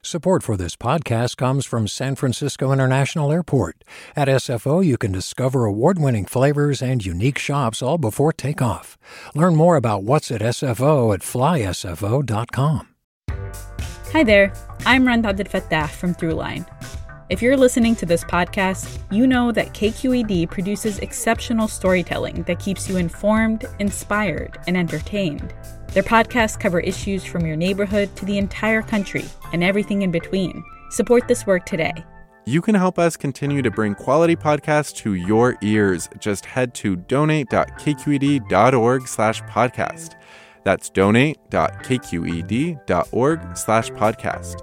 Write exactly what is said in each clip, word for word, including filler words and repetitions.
Support for this podcast comes from San Francisco International Airport. At S F O, you can discover award-winning flavors and unique shops all before takeoff. Learn more about what's at S F O at fly S F O dot com. Hi there, I'm Rand Abdelfattah from Throughline. If you're listening to this podcast, you know that K Q E D produces exceptional storytelling that keeps you informed, inspired, and entertained. Their podcasts cover issues from your neighborhood to the entire country and everything in between. Support this work today. You can help us continue to bring quality podcasts to your ears. Just head to donate.kqed.org slash podcast. That's donate.kqed.org slash podcast.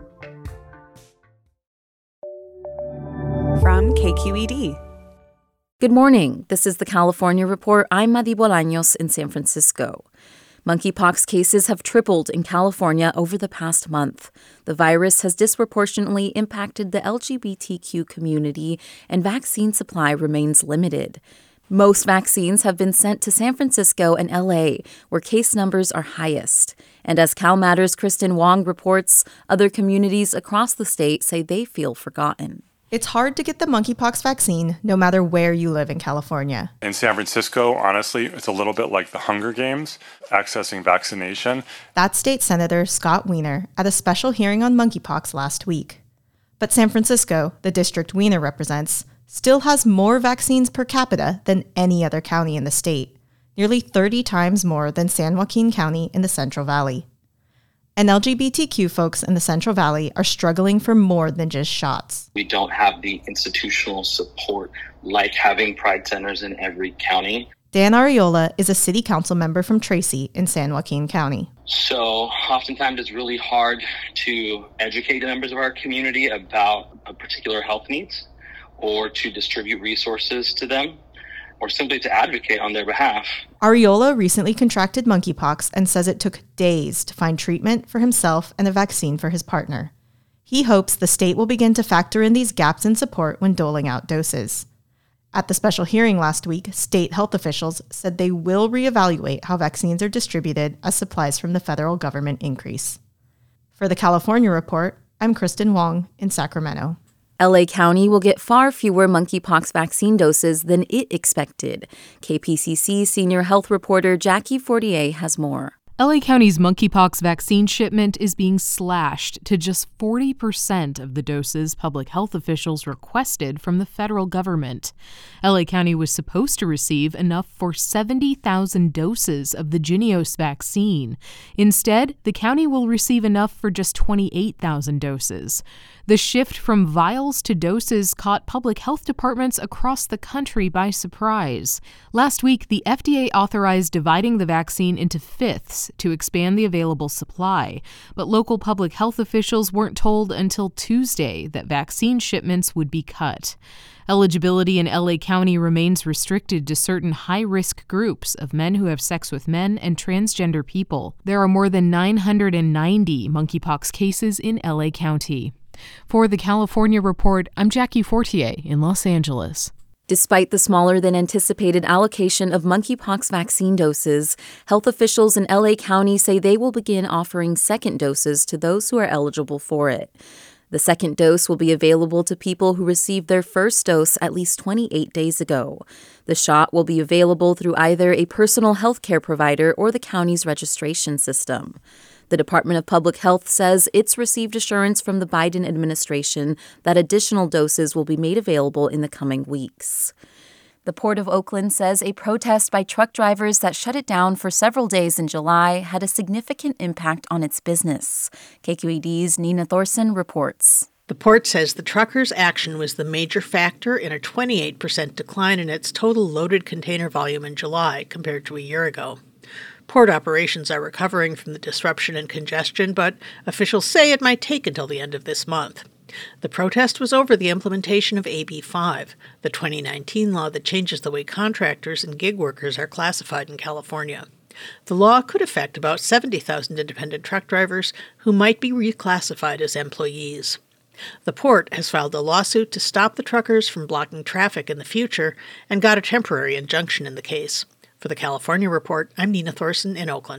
From K Q E D. Good morning. This is the California Report. I'm Madi Bolaños in San Francisco. Monkeypox cases have tripled in California over the past month. The virus has disproportionately impacted the L G B T Q community, and vaccine supply remains limited. Most vaccines have been sent to San Francisco and L A, where case numbers are highest. And as CalMatters' Kristen Wong reports, other communities across the state say they feel forgotten. It's hard to get the monkeypox vaccine no matter where you live in California. In San Francisco, honestly, it's a little bit like the Hunger Games, accessing vaccination. That's State Senator Scott Wiener at a special hearing on monkeypox last week. But San Francisco, the district Wiener represents, still has more vaccines per capita than any other county in the state, nearly thirty times more than San Joaquin County in the Central Valley. And L G B T Q folks in the Central Valley are struggling for more than just shots. We don't have the institutional support like having Pride centers in every county. Dan Ariola is a city council member from Tracy in San Joaquin County. So oftentimes it's really hard to educate the members of our community about a particular health needs or to distribute resources to them, or simply to advocate on their behalf. Ariola recently contracted monkeypox and says it took days to find treatment for himself and a vaccine for his partner. He hopes the state will begin to factor in these gaps in support when doling out doses. At the special hearing last week, state health officials said they will reevaluate how vaccines are distributed as supplies from the federal government increase. For the California Report, I'm Kristen Wong in Sacramento. L A County will get far fewer monkeypox vaccine doses than it expected. K P C C senior health reporter Jackie Fortier has more. L A County's monkeypox vaccine shipment is being slashed to just forty percent of the doses public health officials requested from the federal government. L A County was supposed to receive enough for seventy thousand doses of the Jynneos vaccine. Instead, the county will receive enough for just twenty-eight thousand doses. The shift from vials to doses caught public health departments across the country by surprise. Last week, the F D A authorized dividing the vaccine into fifths to expand the available supply, but local public health officials weren't told until Tuesday that vaccine shipments would be cut. Eligibility in L A County remains restricted to certain high-risk groups of men who have sex with men and transgender people. There are more than nine hundred ninety monkeypox cases in L A County. For the California Report, I'm Jackie Fortier in Los Angeles. Despite the smaller than anticipated allocation of monkeypox vaccine doses, health officials in L A County say they will begin offering second doses to those who are eligible for it. The second dose will be available to people who received their first dose at least twenty-eight days ago. The shot will be available through either a personal health care provider or the county's registration system. The Department of Public Health says it's received assurance from the Biden administration that additional doses will be made available in the coming weeks. The Port of Oakland says a protest by truck drivers that shut it down for several days in July had a significant impact on its business. K Q E D's Nina Thorson reports. The port says the truckers' action was the major factor in a twenty-eight percent decline in its total loaded container volume in July compared to a year ago. Port operations are recovering from the disruption and congestion, but officials say it might take until the end of this month. The protest was over the implementation of A B five, the twenty nineteen law that changes the way contractors and gig workers are classified in California. The law could affect about seventy thousand independent truck drivers who might be reclassified as employees. The port has filed a lawsuit to stop the truckers from blocking traffic in the future and got a temporary injunction in the case. For the California Report, I'm Nina Thorson in Oakland.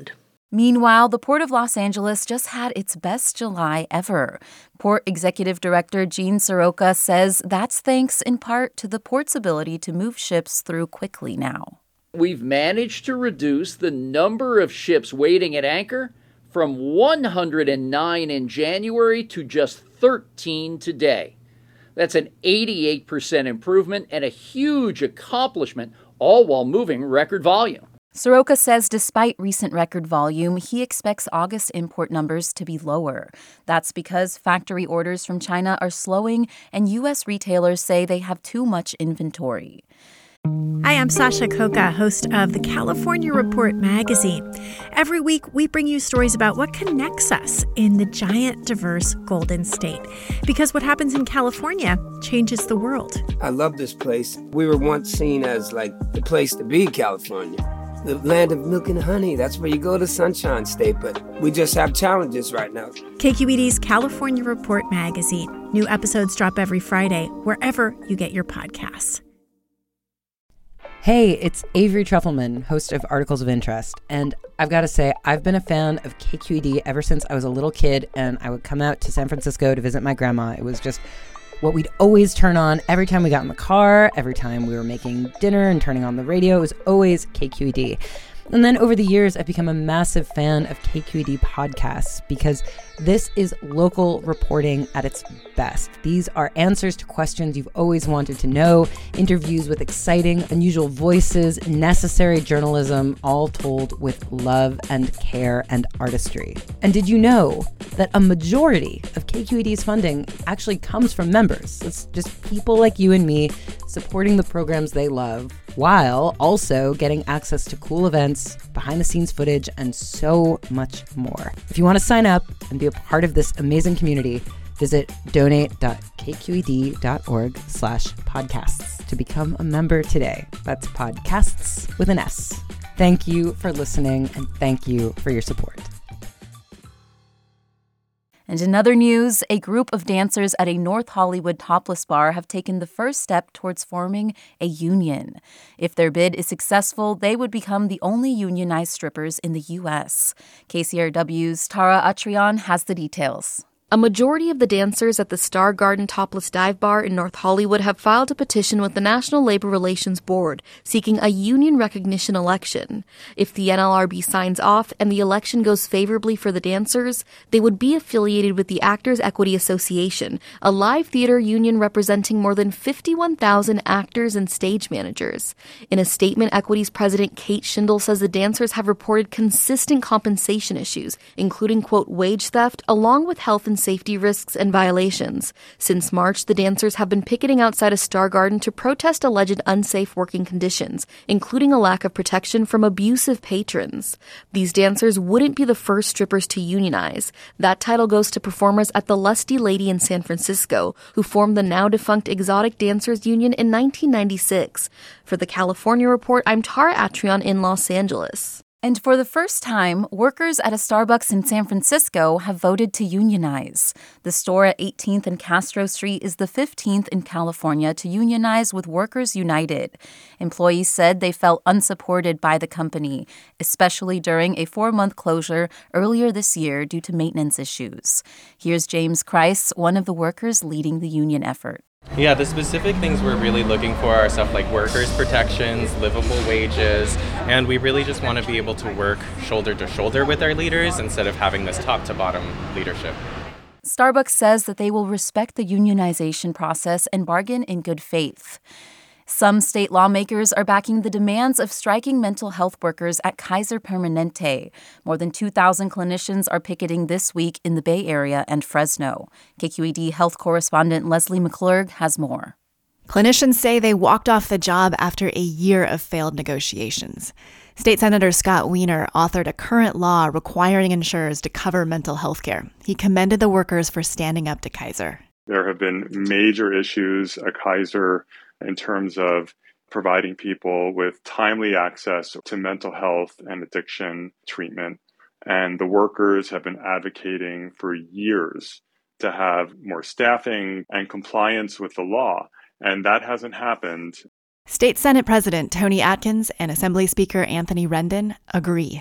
Meanwhile, the Port of Los Angeles just had its best July ever. Port Executive Director Gene Soroka says that's thanks in part to the port's ability to move ships through quickly now. We've managed to reduce the number of ships waiting at anchor from one hundred nine in January to just thirteen today. That's an eighty-eight percent improvement and a huge accomplishment, all while moving record volume. Soroka says despite recent record volume, he expects August import numbers to be lower. That's because factory orders from China are slowing and U S retailers say they have too much inventory. Hi, I'm Sasha Koka, host of the California Report magazine. Every week, we bring you stories about what connects us in the giant, diverse Golden State. Because what happens in California changes the world. I love this place. We were once seen as, like, the place to be, California. The land of milk and honey. That's where you go to Sunshine State. But we just have challenges right now. K Q E D's California Report magazine. New episodes drop every Friday, wherever you get your podcasts. Hey, it's Avery Trufelman, host of Articles of Interest, and I've got to say, I've been a fan of K Q E D ever since I was a little kid, and I would come out to San Francisco to visit my grandma. It was just what we'd always turn on every time we got in the car, every time we were making dinner and turning on the radio. It was always K Q E D. And then over the years, I've become a massive fan of K Q E D podcasts because this is local reporting at its best. These are answers to questions you've always wanted to know, interviews with exciting, unusual voices, necessary journalism, all told with love and care and artistry. And did you know that a majority of K Q E D's funding actually comes from members? It's just people like you and me supporting the programs they love, while also getting access to cool events, behind-the-scenes footage, and so much more. If you want to sign up and be a part of this amazing community, visit donate.kqed.org slash podcasts to become a member today. That's podcasts with an S. Thank you for listening, and thank you for your support. And in other news, a group of dancers at a North Hollywood topless bar have taken the first step towards forming a union. If their bid is successful, they would become the only unionized strippers in the U S. K C R W's Tara Atrian has the details. A majority of the dancers at the Star Garden Topless Dive Bar in North Hollywood have filed a petition with the National Labor Relations Board seeking a union recognition election. If the N L R B signs off and the election goes favorably for the dancers, they would be affiliated with the Actors Equity Association, a live theater union representing more than fifty-one thousand actors and stage managers. In a statement, Equity's president Kate Schindel says the dancers have reported consistent compensation issues, including, quote, wage theft, along with health and safety risks and violations. Since March, the dancers have been picketing outside a Star Garden to protest alleged unsafe working conditions, including a lack of protection from abusive patrons. These dancers wouldn't be the first strippers to unionize. That title goes to performers at the Lusty Lady in San Francisco, who formed the now-defunct Exotic Dancers Union in nineteen ninety-six. For the California Report, I'm Tara Atrian in Los Angeles. And for the first time, workers at a Starbucks in San Francisco have voted to unionize. The store at eighteenth and Castro Street is the fifteenth in California to unionize with Workers United. Employees said they felt unsupported by the company, especially during a four-month closure earlier this year due to maintenance issues. Here's James Kreis, one of the workers leading the union effort. Yeah, the specific things we're really looking for are stuff like workers' protections, livable wages, and we really just want to be able to work shoulder to shoulder with our leaders instead of having this top-to-bottom leadership. Starbucks says that they will respect the unionization process and bargain in good faith. Some state lawmakers are backing the demands of striking mental health workers at Kaiser Permanente. More than two thousand clinicians are picketing this week in the Bay Area and Fresno. K Q E D health correspondent Leslie McClurg has more. Clinicians say they walked off the job after a year of failed negotiations. State Senator Scott Wiener authored a current law requiring insurers to cover mental health care. He commended the workers for standing up to Kaiser. There have been major issues at Kaiser in terms of providing people with timely access to mental health and addiction treatment. And the workers have been advocating for years to have more staffing and compliance with the law. And that hasn't happened. State Senate President Tony Atkins and Assembly Speaker Anthony Rendon agree.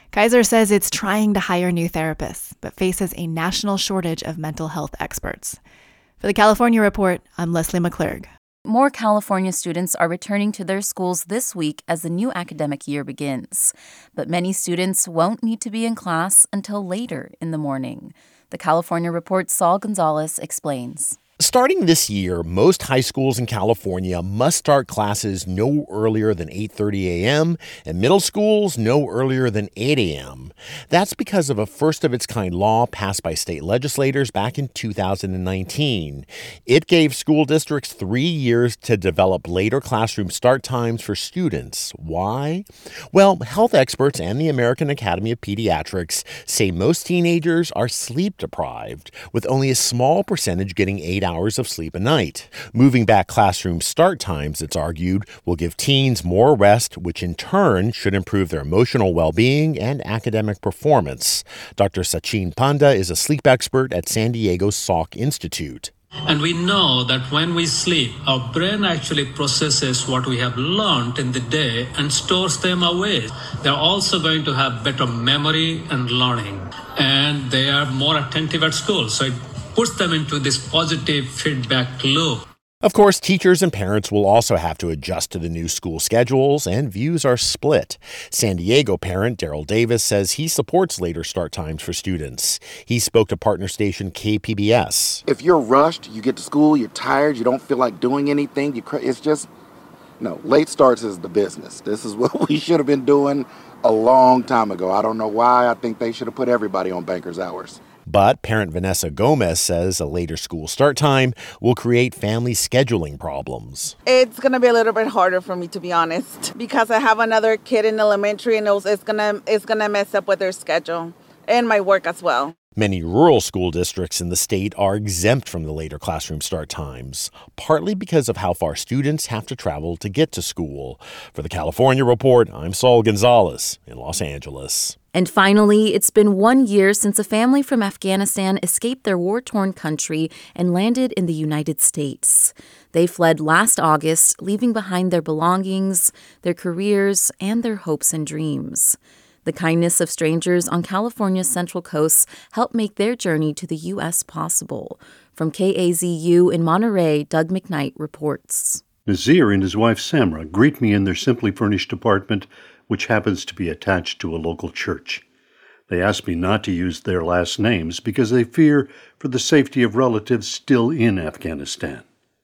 Kaiser says it's trying to hire new therapists, but faces a national shortage of mental health experts. For the California Report, I'm Leslie McClurg. More California students are returning to their schools this week as the new academic year begins. But many students won't need to be in class until later in the morning. The California Report's Saul Gonzalez explains. Starting this year, most high schools in California must start classes no earlier than eight thirty a.m. and middle schools no earlier than eight a.m. That's because of a first-of-its-kind law passed by state legislators back in two thousand nineteen. It gave school districts three years to develop later classroom start times for students. Why? Well, health experts and the American Academy of Pediatrics say most teenagers are sleep-deprived, with only a small percentage getting eight hours hours of sleep a night. Moving back classroom start times, it's argued, will give teens more rest, which in turn should improve their emotional well-being and academic performance. Doctor Sachin Panda is a sleep expert at San Diego's Salk Institute. And we know that when we sleep, our brain actually processes what we have learned in the day and stores them away. They're also going to have better memory and learning, and they are more attentive at school. So it puts them into this positive feedback loop. Of course, teachers and parents will also have to adjust to the new school schedules, and views are split. San Diego parent Daryl Davis says he supports later start times for students. He spoke to partner station K P B S. If you're rushed, you get to school, you're tired, you don't feel like doing anything, you cr- it's just, no, late starts is the business. This is what we should have been doing a long time ago. I don't know why. I think they should have put everybody on banker's hours. But parent Vanessa Gomez says a later school start time will create family scheduling problems. It's going to be a little bit harder for me, to be honest, because I have another kid in elementary, and it's going to it's going to mess up with their schedule and my work as well. Many rural school districts in the state are exempt from the later classroom start times, partly because of how far students have to travel to get to school. For the California Report, I'm Saul Gonzalez in Los Angeles. And finally, it's been one year since a family from Afghanistan escaped their war-torn country and landed in the United States. They fled last August, leaving behind their belongings, their careers, and their hopes and dreams. The kindness of strangers on California's Central Coast helped make their journey to the U S possible. From K A Z U in Monterey, Doug McKnight reports. Nazir and his wife Samra greet me in their simply furnished apartment, which happens to be attached to a local church. They ask me not to use their last names because they fear for the safety of relatives still in Afghanistan.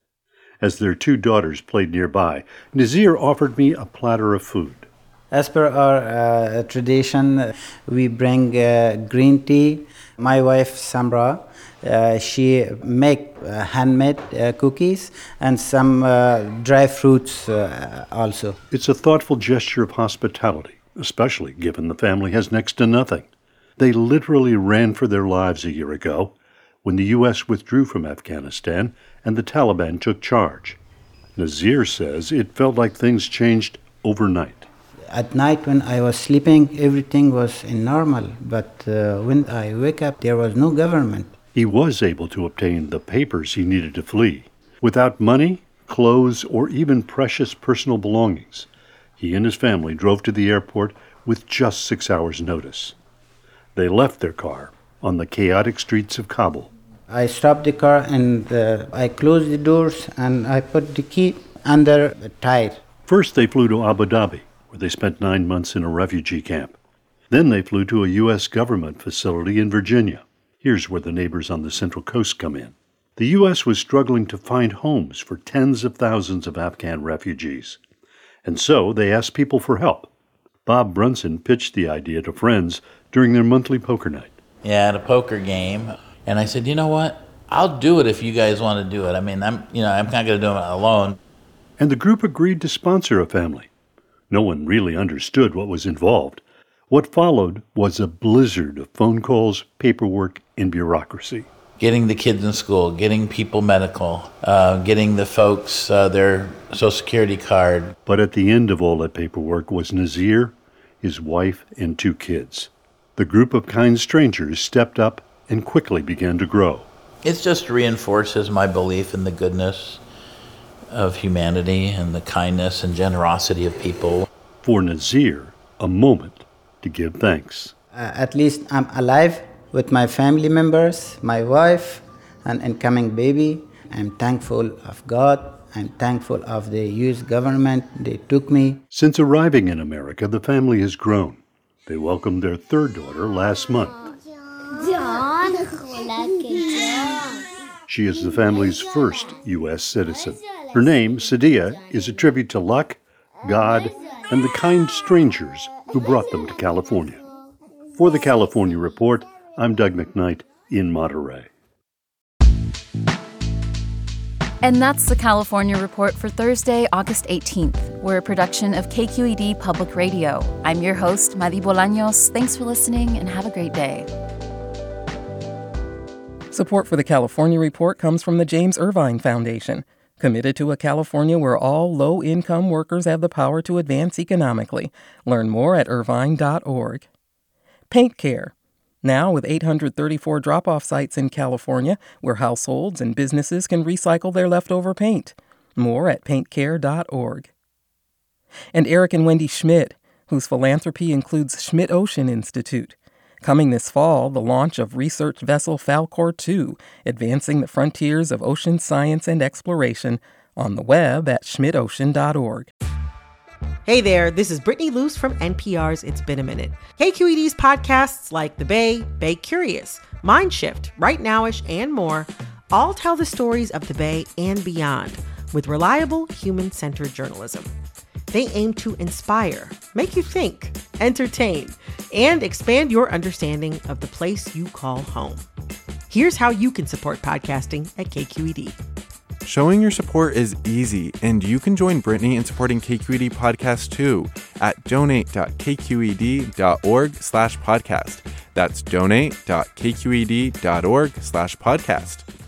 As their two daughters played nearby, Nazir offered me a platter of food. As per our uh, tradition, we bring uh, green tea. My wife, Samra, uh, she make uh, handmade uh, cookies and some uh, dry fruits uh, also. It's a thoughtful gesture of hospitality, especially given the family has next to nothing. They literally ran for their lives a year ago when the U S withdrew from Afghanistan and the Taliban took charge. Nazir says it felt like things changed overnight. At night when I was sleeping, everything was normal, but uh, when I wake up, there was no government. He was able to obtain the papers he needed to flee. Without money, clothes, or even precious personal belongings, he and his family drove to the airport with just six hours' notice. They left their car on the chaotic streets of Kabul. I stopped the car and uh, I closed the doors and I put the key under the tire. First, they flew to Abu Dhabi, where they spent nine months in a refugee camp. Then they flew to a U S government facility in Virginia. Here's where the neighbors on the Central Coast come in. The U S was struggling to find homes for tens of thousands of Afghan refugees. And so they asked people for help. Bob Brunson pitched the idea to friends during their monthly poker night. Yeah, at a poker game. And I said, you know what? I'll do it if you guys want to do it. I mean, I'm, you know, I'm not going to do it alone. And the group agreed to sponsor a family. No one really understood what was involved. What followed was a blizzard of phone calls, paperwork, and bureaucracy. Getting the kids in school, getting people medical, uh, getting the folks uh, their Social Security card. But at the end of all that paperwork was Nazir, his wife, and two kids. The group of kind strangers stepped up and quickly began to grow. It just reinforces my belief in the goodness of humanity and the kindness and generosity of people. For Nazir, a moment to give thanks. Uh, at least I'm alive with my family members, my wife, and incoming baby. I'm thankful of God. I'm thankful of the U S government. They took me. Since arriving in America, the family has grown. They welcomed their third daughter last month. She is the family's first U S citizen. Her name, Sadia, is a tribute to luck, God, and the kind strangers who brought them to California. For the California Report, I'm Doug McKnight in Monterey. And that's the California Report for Thursday, August eighteenth. We're a production of K Q E D Public Radio. I'm your host, Madi Bolaños. Thanks for listening and have a great day. Support for the California Report comes from the James Irvine Foundation, committed to a California where all low-income workers have the power to advance economically. Learn more at irvine dot org. Paint Care, now with eight hundred thirty-four drop-off sites in California where households and businesses can recycle their leftover paint. More at paint care dot org. And Eric and Wendy Schmidt, whose philanthropy includes Schmidt Ocean Institute. Coming this fall, the launch of research vessel Falkor two, advancing the frontiers of ocean science and exploration, on the web at schmidt ocean dot org. Hey there, this is Brittany Luce from N P R's It's Been a Minute. K Q E D's podcasts like The Bay, Bay Curious, Mind Shift, Right Nowish, and more all tell the stories of the Bay and beyond with reliable, human-centered journalism. They aim to inspire, make you think, entertain, and expand your understanding of the place you call home. Here's how you can support podcasting at K Q E D. Showing your support is easy, and you can join Brittany in supporting K Q E D Podcast too at donate dot k q e d dot org slash podcast. That's donate dot k q e d dot org slash podcast.